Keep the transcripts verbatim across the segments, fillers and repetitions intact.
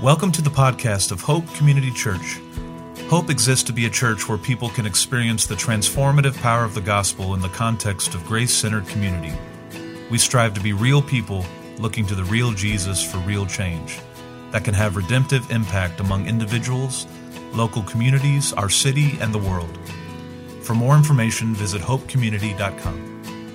Welcome to the podcast of Hope Community Church. Hope exists to be a church where people can experience the transformative power of the gospel in the context of grace-centered community. We strive to be real people looking to the real Jesus for real change that can have redemptive impact among individuals, local communities, our city, and the world. For more information, visit hope community dot com.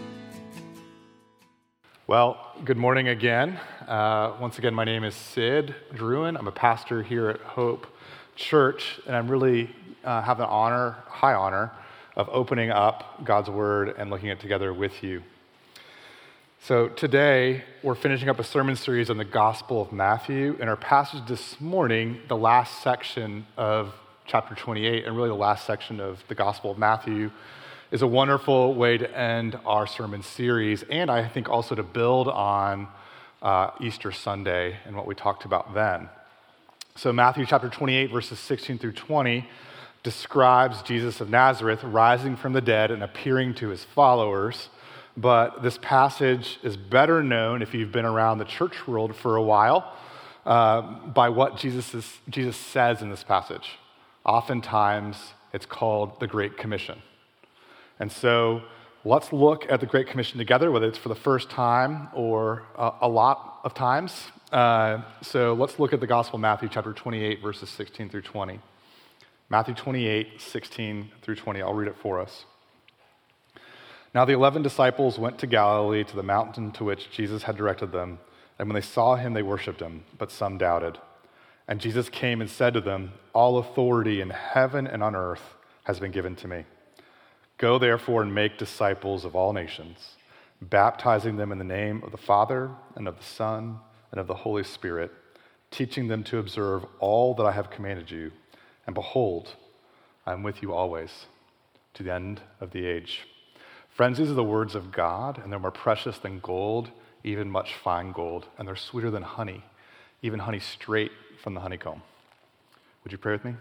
Well, good morning again. Uh, once again, my name is Sid Druin. I'm a pastor here at Hope Church, and I'm really uh, have the honor, high honor, of opening up God's Word and looking at it together with you. So today, we're finishing up a sermon series on the Gospel of Matthew. In our passage this morning, the last section of chapter twenty-eight, and really the last section of the Gospel of Matthew, is a wonderful way to end our sermon series, and I think also to build on uh, Easter Sunday and what we talked about then. So Matthew chapter twenty-eight, verses sixteen through twenty, describes Jesus of Nazareth rising from the dead and appearing to his followers. But this passage is better known, if you've been around the church world for a while, uh, by what Jesus, is, Jesus says in this passage. Oftentimes, it's called the Great Commission. And so let's look at the Great Commission together, whether it's for the first time or uh, a lot of times. Uh, so let's look at the Gospel of Matthew, chapter twenty-eight, verses sixteen through twenty. Matthew twenty-eight, sixteen through twenty. I'll read it for us. Now the eleven disciples went to Galilee, to the mountain to which Jesus had directed them. And when they saw him, they worshipped him, but some doubted. And Jesus came and said to them, "All authority in heaven and on earth has been given to me. Go therefore and make disciples of all nations, baptizing them in the name of the Father and of the Son and of the Holy Spirit, teaching them to observe all that I have commanded you. And behold, I am with you always, to the end of the age." Friends, these are the words of God, and they're more precious than gold, even much fine gold, and they're sweeter than honey, even honey straight from the honeycomb. Would you pray with me?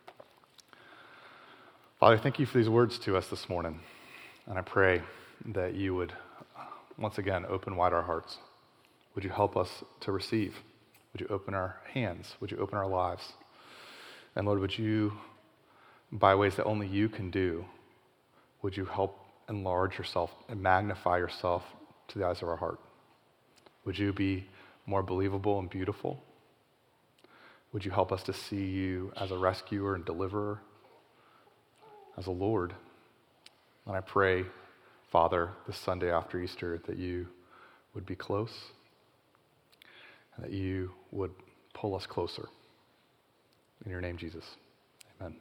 Father, thank you for these words to us this morning, and I pray that you would once again open wide our hearts. Would you help us to receive? Would you open our hands? Would you open our lives? And Lord, would you, by ways that only you can do, would you help enlarge yourself and magnify yourself to the eyes of our heart? Would you be more believable and beautiful? Would you help us to see you as a rescuer and deliverer, as a Lord? And I pray, Father, this Sunday after Easter, that you would be close and that you would pull us closer. In your name, Jesus. Amen.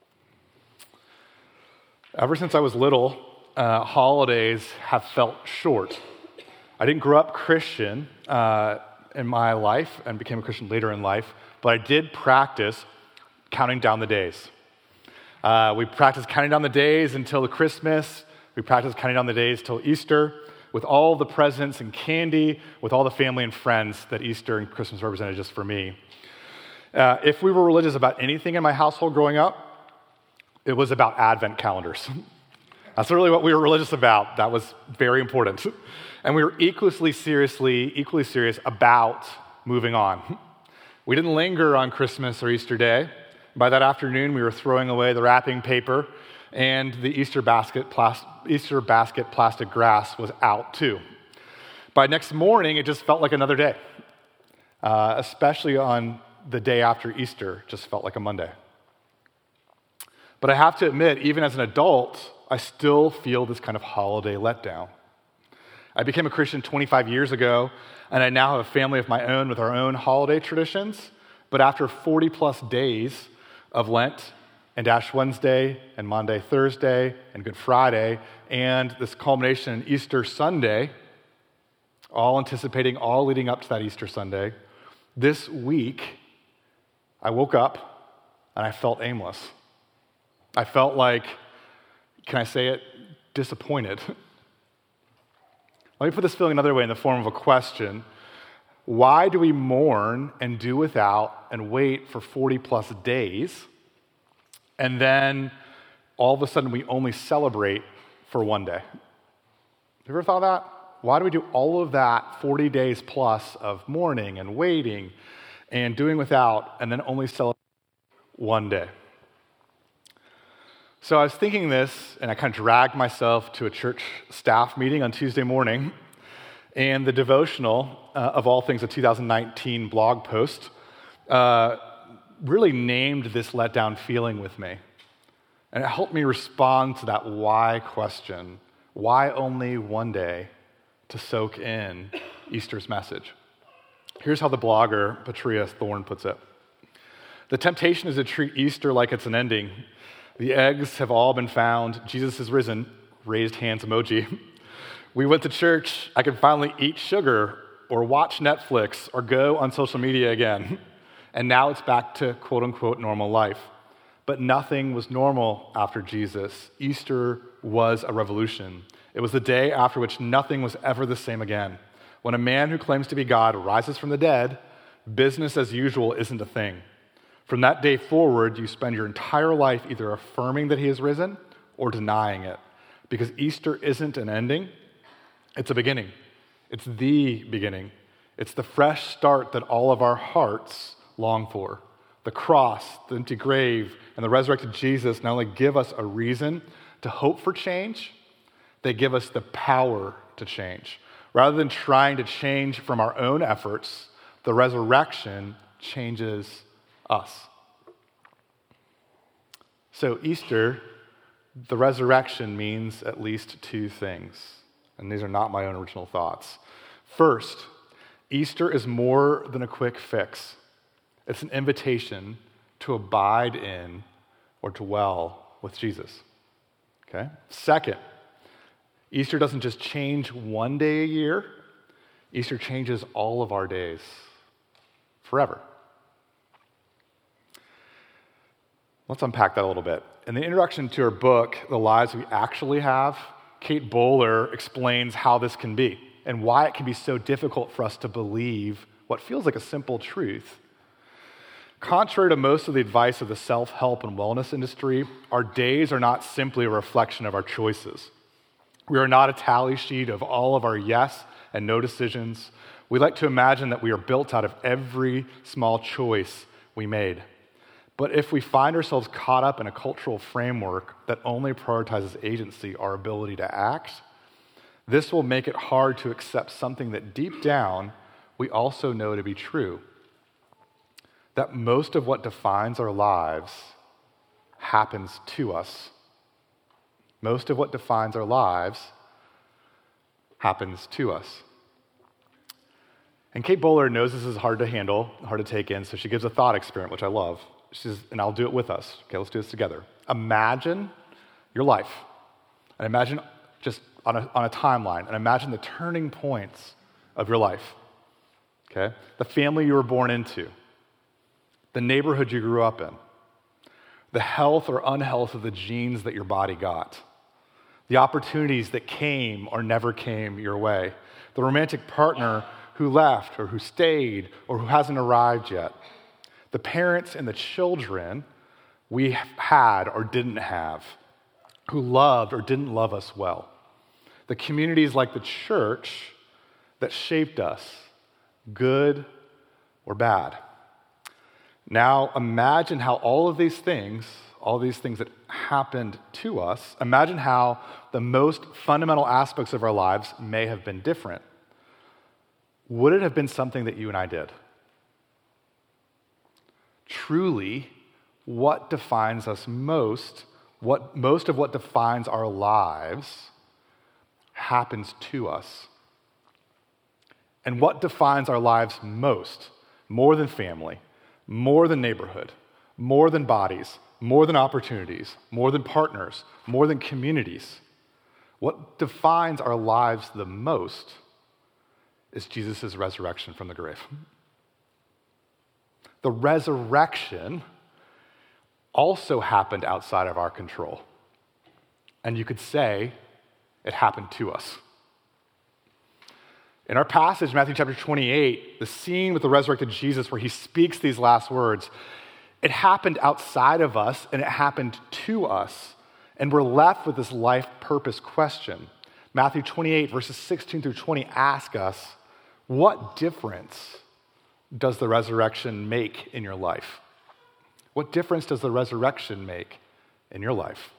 Ever since I was little, uh, holidays have felt short. I didn't grow up Christian uh, in my life and became a Christian later in life, but I did practice counting down the days. Uh, we practiced counting down the days until the Christmas. We practiced counting down the days till Easter, with all the presents and candy, with all the family and friends that Easter and Christmas represented just for me. Uh, if we were religious about anything in my household growing up, it was about Advent calendars. That's really what we were religious about. That was very important. And we were equally seriously, equally serious about moving on. We didn't linger on Christmas or Easter Day. By that afternoon, we were throwing away the wrapping paper, and the Easter basket, plas- Easter basket plastic grass was out too. By next morning, it just felt like another day, uh, especially on the day after Easter, just felt like a Monday. But I have to admit, even as an adult, I still feel this kind of holiday letdown. I became a Christian twenty-five years ago, and I now have a family of my own with our own holiday traditions. But after forty plus days of Lent and Ash Wednesday and Maundy, Thursday and Good Friday, and this culmination in Easter Sunday, all anticipating, all leading up to that Easter Sunday, this week I woke up and I felt aimless. I felt like, can I say it, disappointed. Let me put this feeling another way in the form of a question. Why do we mourn and do without and wait for forty plus days, and then all of a sudden we only celebrate for one day? Have you ever thought of that? Why do we do all of that forty days plus of mourning and waiting and doing without, and then only celebrating one day. So I was thinking this, and I kind of dragged myself to a church staff meeting on Tuesday morning, and the devotional, uh, of all things, a two thousand nineteen blog post, uh, really named this letdown feeling with me. And it helped me respond to that why question. Why only one day to soak in Easter's message? Here's how the blogger Patria Thorne puts it. The temptation is to treat Easter like it's an ending. The eggs have all been found. Jesus is risen. Raised hands emoji. We went to church. I could finally eat sugar or watch Netflix or go on social media again. And now it's back to quote unquote normal life. But nothing was normal after Jesus. Easter was a revolution. It was the day after which nothing was ever the same again. When a man who claims to be God rises from the dead, business as usual isn't a thing. From that day forward, you spend your entire life either affirming that he is risen or denying it. Because Easter isn't an ending, it's a beginning. It's the beginning. It's the fresh start that all of our hearts long for. The cross, the empty grave, and the resurrected Jesus not only give us a reason to hope for change, they give us the power to change. Rather than trying to change from our own efforts, the resurrection changes us. So Easter, the resurrection, means at least two things. And these are not my own original thoughts. First, Easter is more than a quick fix. It's an invitation to abide in or dwell with Jesus. Okay? Second, Easter doesn't just change one day a year. Easter changes all of our days forever. Let's unpack that a little bit. In the introduction to her book, The Lives We Actually Have, Kate Bowler explains how this can be and why it can be so difficult for us to believe what feels like a simple truth. Contrary to most of the advice of the self-help and wellness industry, our days are not simply a reflection of our choices. We are not a tally sheet of all of our yes and no decisions. We like to imagine that we are built out of every small choice we made. But if we find ourselves caught up in a cultural framework that only prioritizes agency, our ability to act, this will make it hard to accept something that deep down we also know to be true. That most of what defines our lives happens to us. Most of what defines our lives happens to us. And Kate Bowler knows this is hard to handle, hard to take in, so she gives a thought experiment, which I love. She says, and I'll do it with us. Okay, let's do this together. Imagine your life. And imagine just on a, on a timeline, and imagine the turning points of your life. Okay? The family you were born into. The neighborhood you grew up in. The health or unhealth of the genes that your body got. The opportunities that came or never came your way. The romantic partner who left or who stayed or who hasn't arrived yet. The parents and the children we had or didn't have, who loved or didn't love us well. The communities like the church that shaped us, good or bad. Now imagine how all of these things, all these things that happened to us, imagine how the most fundamental aspects of our lives may have been different. Would it have been something that you and I did? Truly, what defines us most, what most of what defines our lives happens to us. And what defines our lives most, more than family, more than neighborhood, more than bodies, more than opportunities, more than partners, more than communities, what defines our lives the most is Jesus' resurrection from the grave. The resurrection also happened outside of our control. And you could say it happened to us. In our passage, Matthew chapter twenty-eight, the scene with the resurrected Jesus where he speaks these last words, it happened outside of us and it happened to us. And we're left with this life purpose question. Matthew twenty-eight, verses sixteen through twenty ask us, what difference does the resurrection make in your life? What difference does the resurrection make in your life?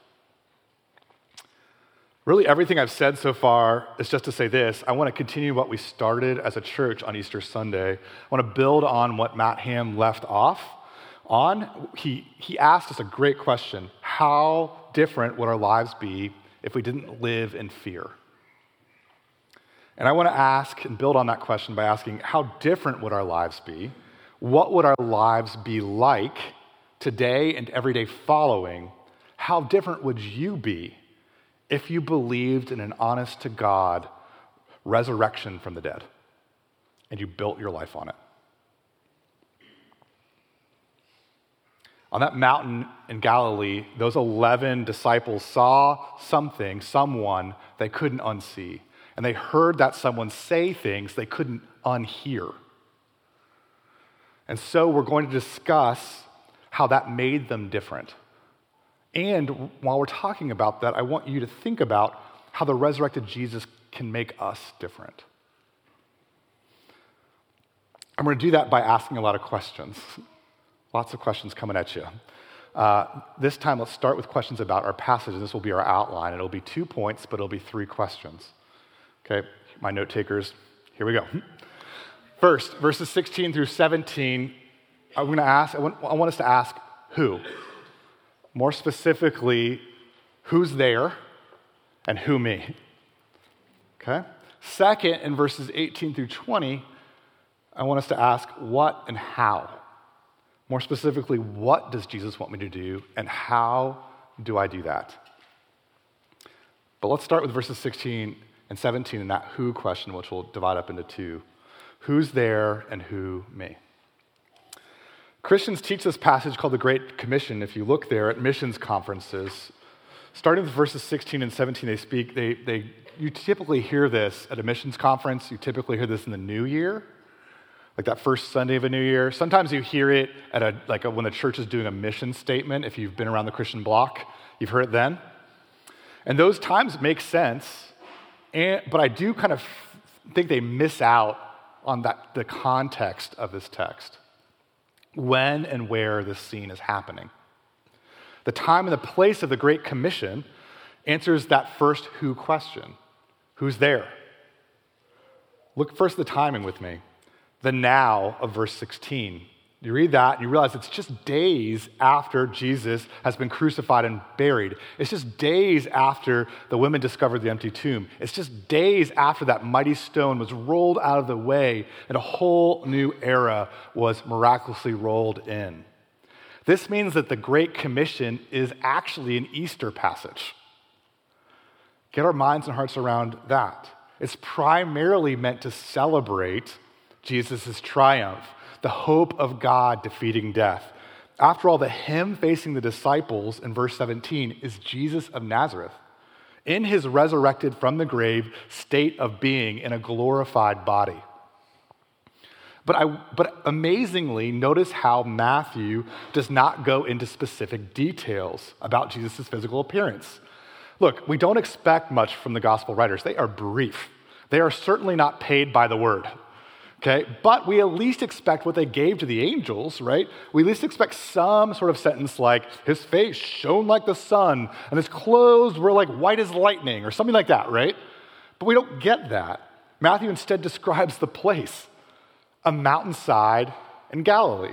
Really, everything I've said so far is just to say this. I want to continue what we started as a church on Easter Sunday. I want to build on what Matt Ham left off on. He, he asked us a great question. How different would our lives be if we didn't live in fear? And I want to ask and build on that question by asking, how different would our lives be? What would our lives be like today and every day following? How different would you be if you believed in an honest to God resurrection from the dead and you built your life on it? On that mountain in Galilee, those eleven disciples saw something, someone they couldn't unsee. And they heard that someone say things they couldn't unhear. And so we're going to discuss how that made them different. And while we're talking about that, I want you to think about how the resurrected Jesus can make us different. I'm going to do that by asking a lot of questions. Lots of questions coming at you. Uh, this time, let's start with questions about our passage, and this will be our outline. It'll be two points, but it'll be three questions. Okay, my note takers, here we go. First, verses sixteen through seventeen, I'm going to ask, I want, I want us to ask who? More specifically, who's there and who me? Okay? Second, in verses eighteen through twenty, I want us to ask what and how. More specifically, what does Jesus want me to do and how do I do that? But let's start with verses sixteen and seventeen and that who question, which we'll divide up into two. Who's there and who me? Christians teach this passage called the Great Commission. If you look there at missions conferences, starting with verses sixteen and seventeen, they speak, they, they, you typically hear this at a missions conference. You typically hear this in the new year, like that first Sunday of a new year. Sometimes you hear it at a, like a, when the church is doing a mission statement. If you've been around the Christian block, you've heard it then. And those times make sense, and, but I do kind of think they miss out on that, the context of this text. When and where this scene is happening. The time and the place of the Great Commission answers that first who question. Who's there? Look first at the timing with me. The now of verse sixteen. You read that and you realize it's just days after Jesus has been crucified and buried. It's just days after the women discovered the empty tomb. It's just days after that mighty stone was rolled out of the way and a whole new era was miraculously rolled in. This means that the Great Commission is actually an Easter passage. Get our minds and hearts around that. It's primarily meant to celebrate Jesus' triumph, the hope of God defeating death. After all, the him facing the disciples in verse seventeen is Jesus of Nazareth in his resurrected from the grave state of being in a glorified body. But, I, but amazingly, notice how Matthew does not go into specific details about Jesus' physical appearance. Look, we don't expect much from the gospel writers. They are brief. They are certainly not paid by the word. Okay, but we at least expect what they gave to the angels, right? We at least expect some sort of sentence like, his face shone like the sun, and his clothes were like white as lightning, or something like that, right? But we don't get that. Matthew instead describes the place, a mountainside in Galilee.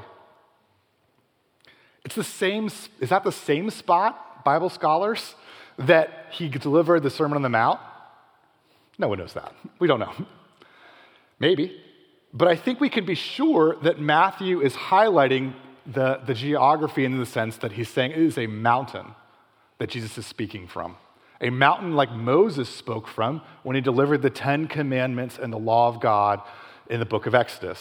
It's the same, is that the same spot, Bible scholars, that he delivered the Sermon on the Mount? No one knows that. We don't know. Maybe. But I think we can be sure that Matthew is highlighting the, the geography in the sense that he's saying it is a mountain that Jesus is speaking from. A mountain like Moses spoke from when he delivered the Ten Commandments and the law of God in the book of Exodus.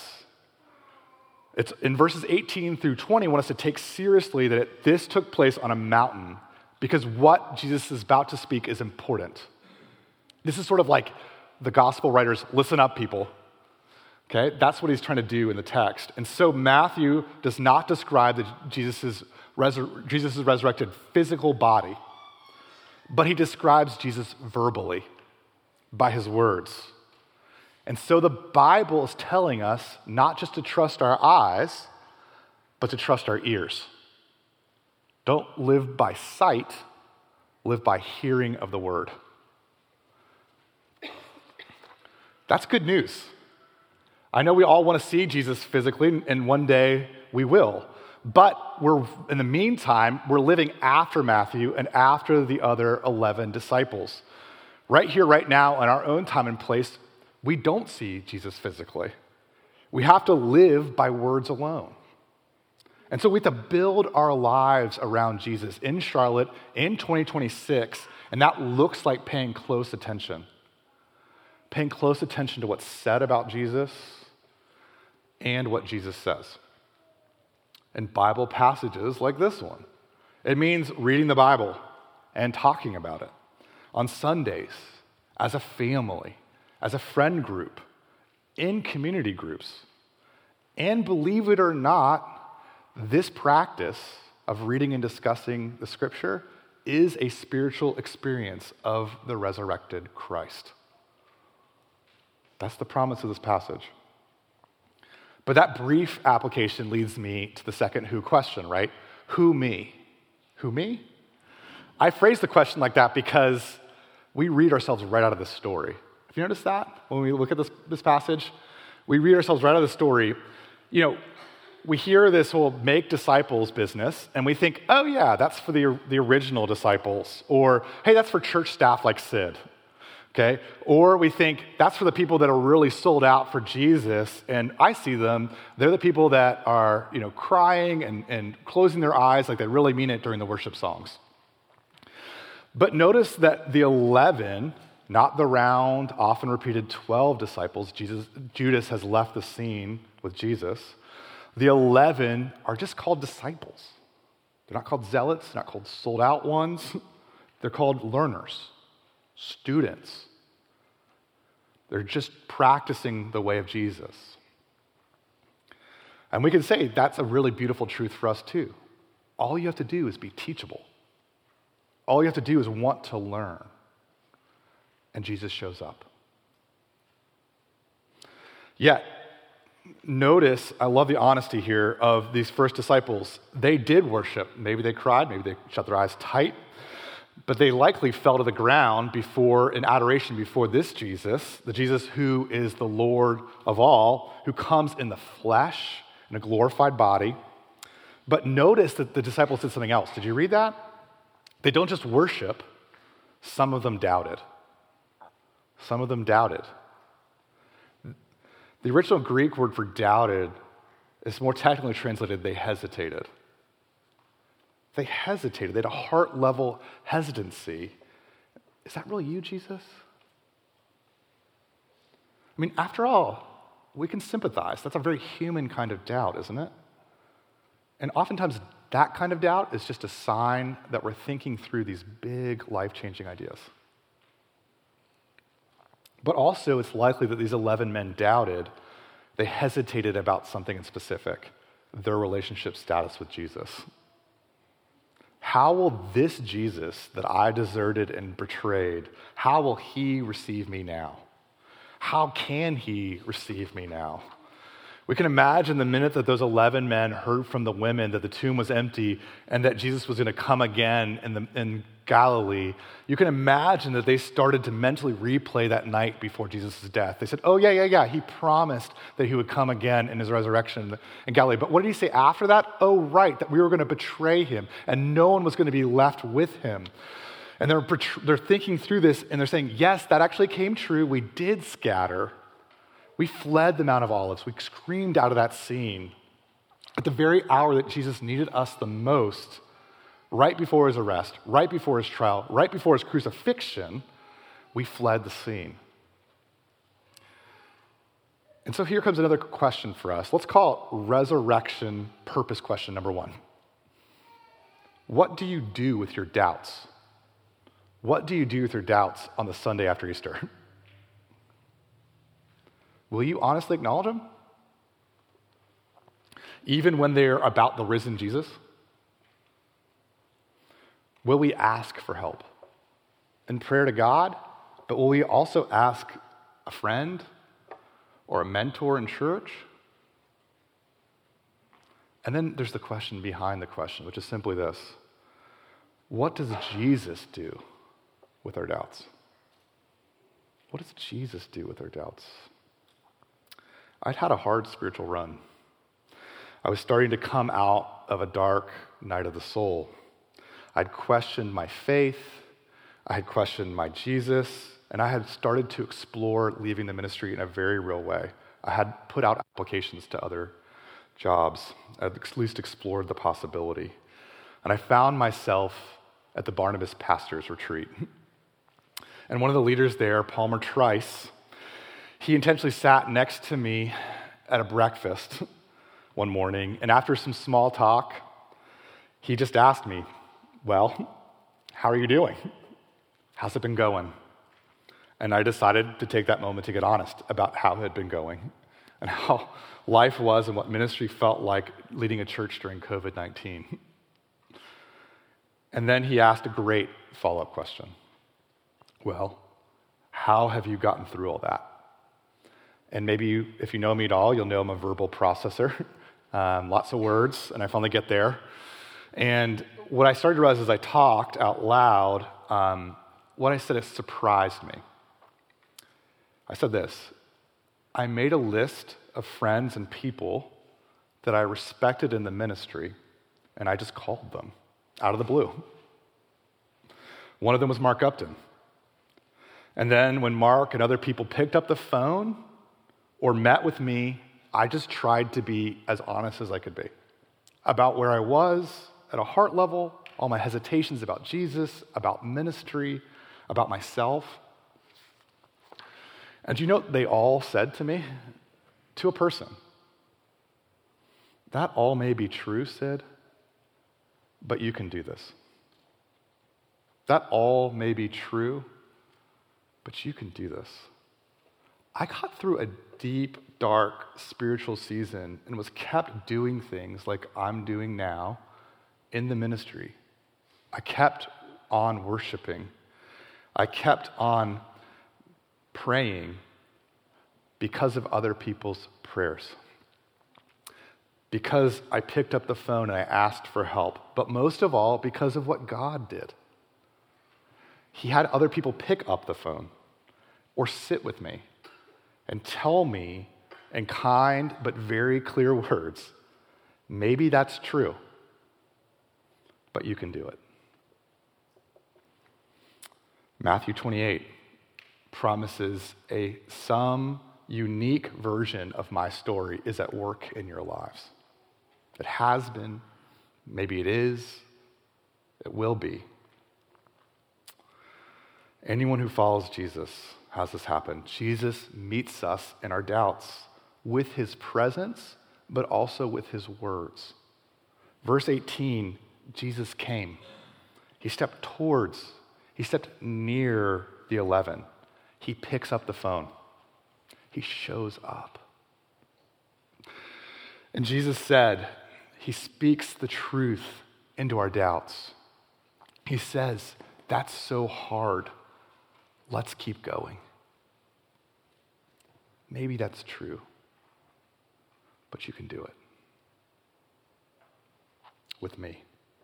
It's in verses eighteen through twenty, I want us to take seriously that it, this took place on a mountain because what Jesus is about to speak is important. This is sort of like the gospel writers, listen up, people. Okay, that's what he's trying to do in the text. And so Matthew does not describe the, Jesus' resur- Jesus' resurrected physical body, but he describes Jesus verbally by his words. And so the Bible is telling us not just to trust our eyes, but to trust our ears. Don't live by sight, live by hearing of the word. That's good news. I know we all want to see Jesus physically, and one day we will. But we're, in the meantime, we're living after Matthew and after the other eleven disciples. Right here, right now, in our own time and place, we don't see Jesus physically. We have to live by words alone. And so we have to build our lives around Jesus in Charlotte in twenty twenty-six, and that looks like paying close attention. Paying close attention to what's said about Jesus and what Jesus says. And Bible passages like this one. It means reading the Bible and talking about it on Sundays, as a family, as a friend group, in community groups. And believe it or not, this practice of reading and discussing the scripture is a spiritual experience of the resurrected Christ. That's the promise of this passage. But that brief application leads me to the second who question, right? Who me? Who me? I phrase the question like that because we read ourselves right out of the story. Have you noticed that when we look at this, this passage? We read ourselves right out of the story. You know, we hear this whole make disciples business, and we think, oh yeah, that's for the, the original disciples. Or, hey, that's for church staff like Sid. Okay? Or we think that's for the people that are really sold out for Jesus, and I see them, they're the people that are, you know, crying and, and closing their eyes like they really mean it during the worship songs. But notice that the eleven, not the round, often repeated twelve disciples, Jesus, Judas has left the scene with Jesus. The eleven are just called disciples. They're not called zealots, they're not called sold out ones. They're called learners, students. They're just practicing the way of Jesus. And we can say that's a really beautiful truth for us too. All you have to do is be teachable. All you have to do is want to learn. And Jesus shows up. Yet, notice, I love the honesty here of these first disciples. They did worship. Maybe they cried, maybe they shut their eyes tight. But they likely fell to the ground before, in adoration before this Jesus, the Jesus who is the Lord of all, who comes in the flesh, in a glorified body. But notice that the disciples did something else. Did you read that? They don't just worship, some of them doubted. Some of them doubted. The original Greek word for doubted is more technically translated, they hesitated. They hesitated. They had a heart-level hesitancy. Is that really you, Jesus? I mean, after all, we can sympathize. That's a very human kind of doubt, isn't it? And oftentimes, that kind of doubt is just a sign that we're thinking through these big, life-changing ideas. But also, it's likely that these eleven men doubted. They hesitated about something in specific, their relationship status with Jesus. How will this Jesus that I deserted and betrayed, how will he receive me now? How can he receive me now? We can imagine the minute that those eleven men heard from the women that the tomb was empty and that Jesus was going to come again in, the, in Galilee, you can imagine that they started to mentally replay that night before Jesus' death. They said, oh, yeah, yeah, yeah, he promised that he would come again in his resurrection in Galilee. But what did he say after that? Oh, right, that we were going to betray him and no one was going to be left with him. And they're, they're thinking through this and they're saying, yes, that actually came true. We did scatter. We fled the Mount of Olives. We screamed out of that scene at the very hour that Jesus needed us the most, right before his arrest, right before his trial, right before his crucifixion, we fled the scene. And so here comes another question for us. Let's call it resurrection purpose question number one. What do you do with your doubts? What do you do with your doubts on the Sunday after Easter? Will you honestly acknowledge them? Even when they're about the risen Jesus? Will we ask for help in prayer to God? But will we also ask a friend, or a mentor in church? And then there's the question behind the question, which is simply this. What does Jesus do with our doubts? What does Jesus do with our doubts? I'd had a hard spiritual run. I was starting to come out of a dark night of the soul. I'd questioned my faith, I had questioned my Jesus, and I had started to explore leaving the ministry in a very real way. I had put out applications to other jobs. I'd at least explored the possibility. And I found myself at the Barnabas Pastors Retreat. And one of the leaders there, Palmer Trice, he intentionally sat next to me at a breakfast one morning, and after some small talk, he just asked me, well, how are you doing? How's it been going? And I decided to take that moment to get honest about how it had been going and how life was and what ministry felt like leading a church during covid nineteen. And then he asked a great follow-up question. Well, how have you gotten through all that? And maybe you, if you know me at all, you'll know I'm a verbal processor. Um, lots of words, and I finally get there. And what I started to realize as I talked out loud, um, what I said, it surprised me. I said this, I made a list of friends and people that I respected in the ministry, and I just called them out of the blue. One of them was Mark Upton. And then when Mark and other people picked up the phone or met with me, I just tried to be as honest as I could be about where I was at a heart level, all my hesitations about Jesus, about ministry, about myself. And you know what they all said to me? To a person. That all may be true, Sid, but you can do this. That all may be true, but you can do this. I got through a deep, dark spiritual season and was kept doing things like I'm doing now in the ministry. I kept on worshiping. I kept on praying because of other people's prayers. Because I picked up the phone and I asked for help, but most of all, because of what God did. He had other people pick up the phone or sit with me and tell me in kind but very clear words, maybe that's true, but you can do it. Matthew twenty-eight promises a some unique version of my story is at work in your lives. It has been, maybe it is, it will be. Anyone who follows Jesus has this happen. Jesus meets us in our doubts with his presence, but also with his words. Verse eighteen, Jesus came. He stepped towards, he stepped near the eleven. He picks up the phone. He shows up. And Jesus said, he speaks the truth into our doubts. He says, that's so hard. Let's keep going. Maybe that's true, but you can do it with me.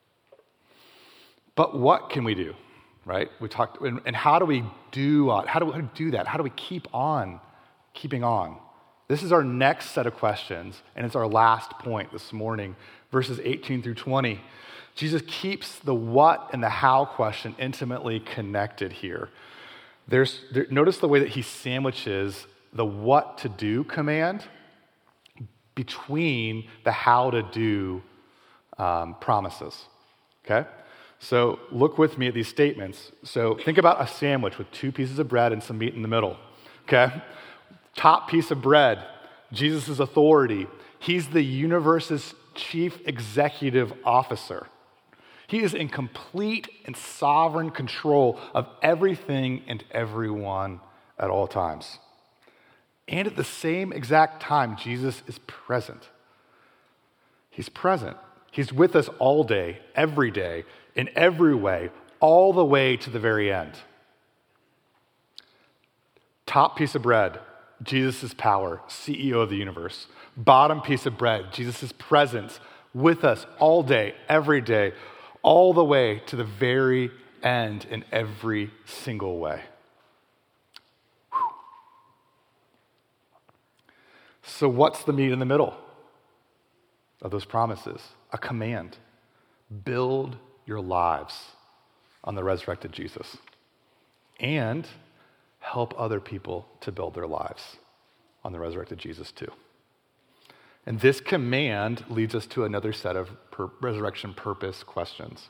But what can we do, right? We talked, and, and how do we do? Uh, how do we do that? How do we keep on keeping on? This is our next set of questions, and it's our last point this morning, verses eighteen through twenty. Jesus keeps the what and the how question intimately connected here. There's, there, notice the way that he sandwiches the what to do command between the how to do um, promises, okay? So look with me at these statements. So think about a sandwich with two pieces of bread and some meat in the middle, okay? Top piece of bread, Jesus' authority. He's the universe's chief executive officer. He is in complete and sovereign control of everything and everyone at all times. And at the same exact time, Jesus is present. He's present. He's with us all day, every day, in every way, all the way to the very end. Top piece of bread, Jesus' power, C E O of the universe. Bottom piece of bread, Jesus' presence with us all day, every day, all the way to the very end in every single way. Whew. So what's the meat in the middle of those promises? A command. Build your lives on the resurrected Jesus and help other people to build their lives on the resurrected Jesus too. And this command leads us to another set of per- resurrection purpose questions.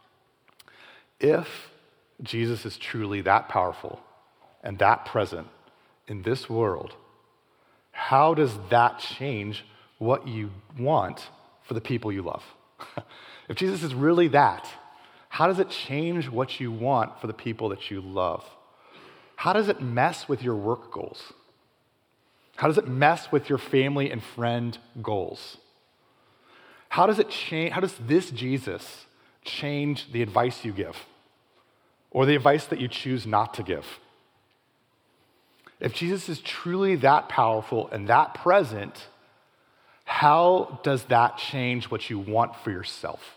If Jesus is truly that powerful and that present in this world, how does that change what you want for the people you love? If Jesus is really that, how does it change what you want for the people that you love? How does it mess with your work goals? How does it mess with your family and friend goals? How does it change? How does this Jesus change the advice you give or the advice that you choose not to give? If Jesus is truly that powerful and that present, how does that change what you want for yourself?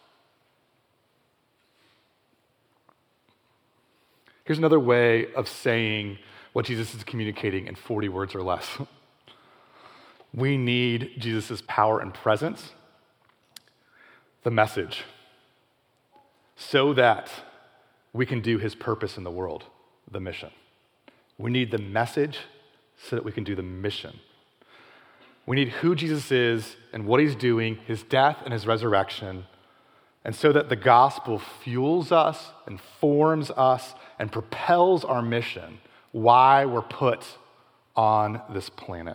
Here's another way of saying what Jesus is communicating in forty words or less. We need Jesus' power and presence, the message, so that we can do his purpose in the world, the mission. We need the message so that we can do the mission. We need who Jesus is and what he's doing, his death and his resurrection, and so that the gospel fuels us, informs us, and propels our mission, why we're put on this planet.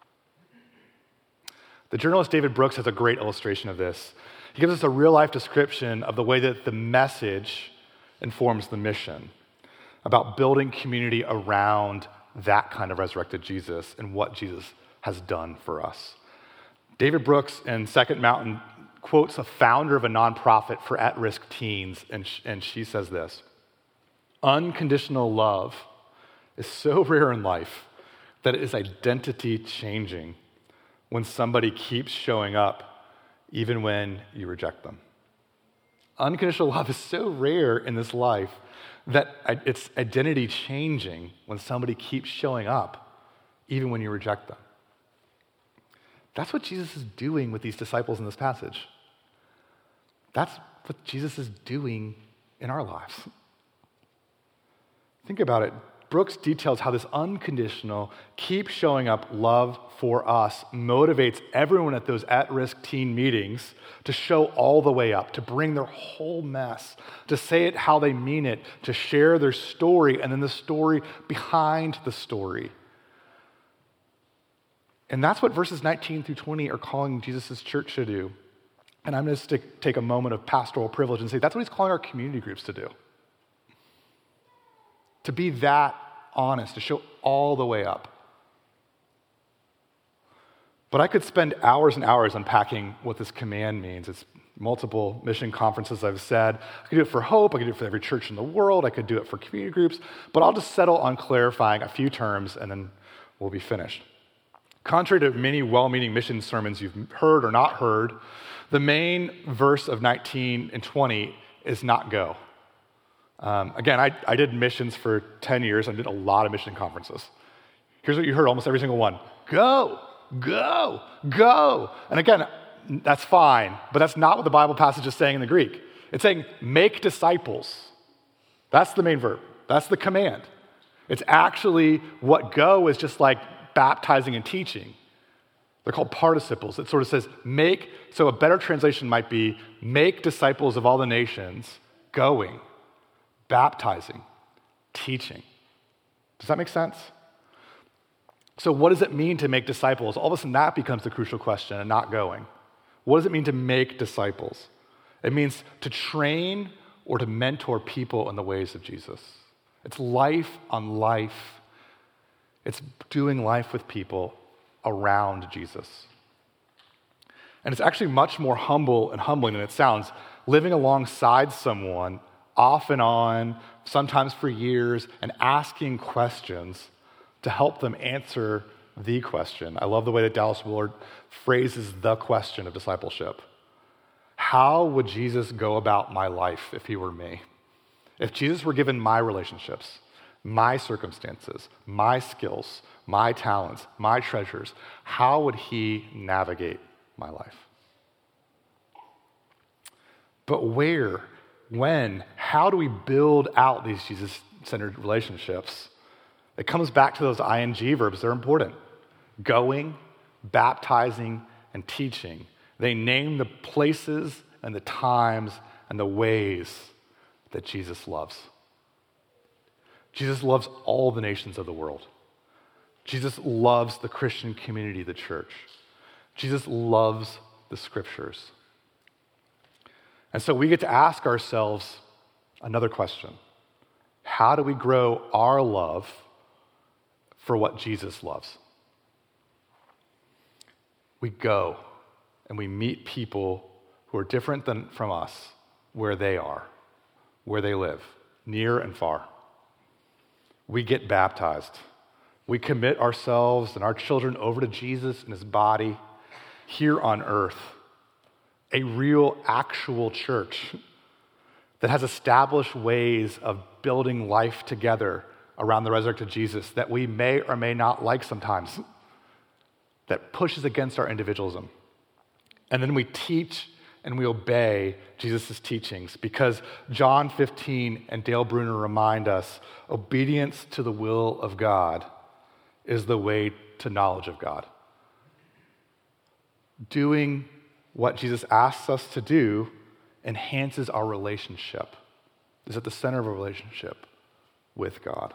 The journalist David Brooks has a great illustration of this. He gives us a real-life description of the way that the message informs the mission, about building community around that kind of resurrected Jesus and what Jesus has done for us. David Brooks in Second Mountain quotes a founder of a nonprofit for at-risk teens, and, sh- and she says this: unconditional love is so rare in life that it is identity-changing when somebody keeps showing up even when you reject them. Unconditional love is so rare in this life that it's identity-changing when somebody keeps showing up even when you reject them. That's what Jesus is doing with these disciples in this passage. That's what Jesus is doing in our lives. Think about it. Brooks details how this unconditional, keep showing up love for us motivates everyone at those at-risk teen meetings to show all the way up, to bring their whole mess, to say it how they mean it, to share their story and then the story behind the story. And that's what verses nineteen through twenty are calling Jesus' church to do. And I'm going to take a moment of pastoral privilege and say that's what he's calling our community groups to do. To be that honest, to show all the way up. But I could spend hours and hours unpacking what this command means. It's multiple mission conferences I've said. I could do it for Hope, I could do it for every church in the world, I could do it for community groups, but I'll just settle on clarifying a few terms and then we'll be finished. Contrary to many well-meaning mission sermons you've heard or not heard, the main verse of nineteen and twenty is not go. Um, again, I, I did missions for ten years. I did a lot of mission conferences. Here's what you heard, almost every single one. Go, go, go. And again, that's fine, but that's not what the Bible passage is saying in the Greek. It's saying make disciples. That's the main verb. That's the command. It's actually what go is just like baptizing and teaching. They're called participles. It sort of says make, so a better translation might be make disciples of all the nations, going, baptizing, teaching. Does that make sense? So what does it mean to make disciples? All of a sudden that becomes the crucial question and not going. What does it mean to make disciples? It means to train or to mentor people in the ways of Jesus. It's life on life. It's doing life with people around Jesus. And it's actually much more humble and humbling than it sounds, living alongside someone off and on, sometimes for years, and asking questions to help them answer the question. I love the way that Dallas Willard phrases the question of discipleship. How would Jesus go about my life if he were me? If Jesus were given my relationships, my circumstances, my skills, my talents, my treasures, how would he navigate my life? But where, when, how do we build out these Jesus-centered relationships? It comes back to those I N G verbs. They're important. Going, baptizing, and teaching. They name the places and the times and the ways that Jesus loves. Jesus loves all the nations of the world. Jesus loves the Christian community, the church. Jesus loves the scriptures. And so we get to ask ourselves another question. How do we grow our love for what Jesus loves? We go and we meet people who are different than from us, where they are, where they live, near and far. We get baptized. We commit ourselves and our children over to Jesus and his body here on earth. A real, actual church that has established ways of building life together around the resurrected Jesus that we may or may not like sometimes, that pushes against our individualism. And then we teach and we obey Jesus' teachings because John fifteen and Dale Bruner remind us obedience to the will of God is the way to knowledge of God. Doing what Jesus asks us to do enhances our relationship, is at the center of a relationship with God.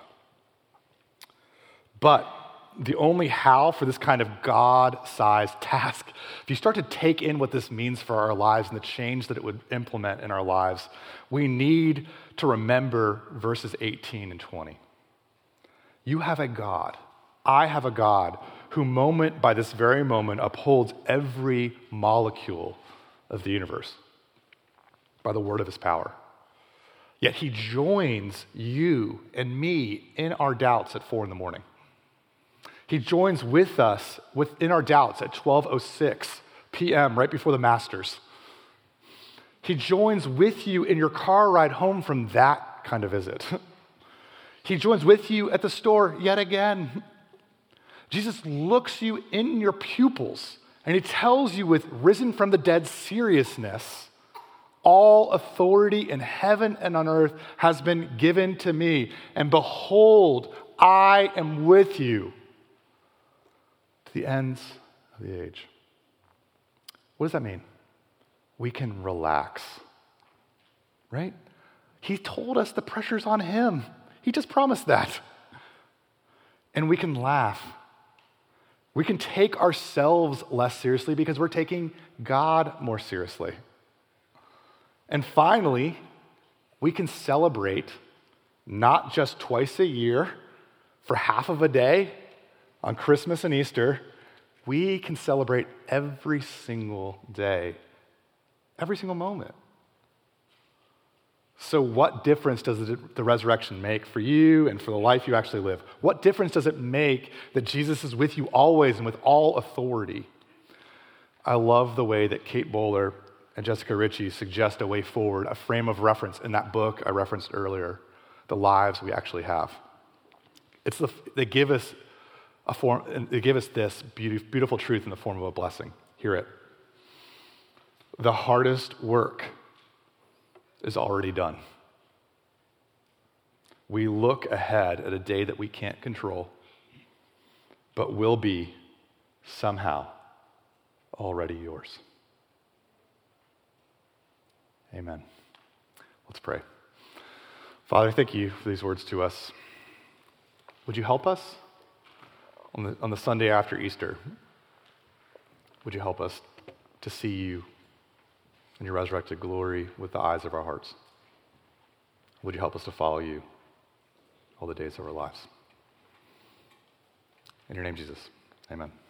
But the only how for this kind of God-sized task, if you start to take in what this means for our lives and the change that it would implement in our lives, we need to remember verses eighteen and twenty. You have a God, I have a God, who moment by this very moment upholds every molecule of the universe by the word of his power. Yet he joins you and me in our doubts at four in the morning. He joins with us within our doubts at twelve oh six p.m., right before the Masters. He joins with you in your car ride home from that kind of visit. He joins with you at the store yet again. Jesus looks you in your pupils and he tells you with risen from the dead seriousness, all authority in heaven and on earth has been given to me. And behold, I am with you to the ends of the age. What does that mean? We can relax, right? He told us the pressure's on him. He just promised that. And we can laugh. We can take ourselves less seriously because we're taking God more seriously. And finally, we can celebrate not just twice a year for half of a day on Christmas and Easter. We can celebrate every single day, every single moment. So what difference does the resurrection make for you and for the life you actually live? What difference does it make that Jesus is with you always and with all authority? I love the way that Kate Bowler and Jessica Ritchie suggest a way forward, a frame of reference in that book I referenced earlier, The Lives We Actually Have. It's the, they give us a form, they give us this beautiful truth in the form of a blessing. Hear it. The hardest work is already done. We look ahead at a day that we can't control, but will be somehow already yours. Amen. Let's pray. Father, thank you for these words to us. Would you help us on the, on the Sunday after Easter? Would you help us to see you in your resurrected glory with the eyes of our hearts? Would you help us to follow you all the days of our lives? In your name, Jesus, amen.